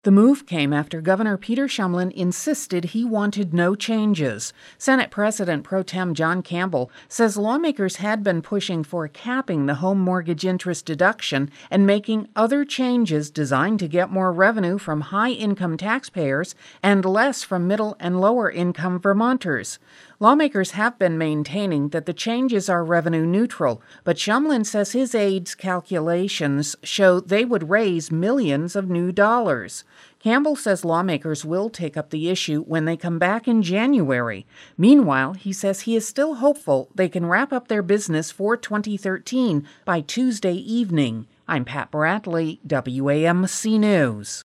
The move came after Governor Peter Shumlin insisted he wanted no changes. Senate President Pro Tem John Campbell says lawmakers had been pushing for capping the home mortgage interest deduction and making other changes designed to get more revenue from high-income taxpayers and less from middle and lower-income Vermonters. Lawmakers have been maintaining that the changes are revenue neutral, but Shumlin says his aides' calculations show they would raise millions of new dollars. Campbell says lawmakers will take up the issue when they come back in January. Meanwhile, he says he is still hopeful they can wrap up their business for 2013 by Tuesday evening. I'm Pat Bradley, WAMC News.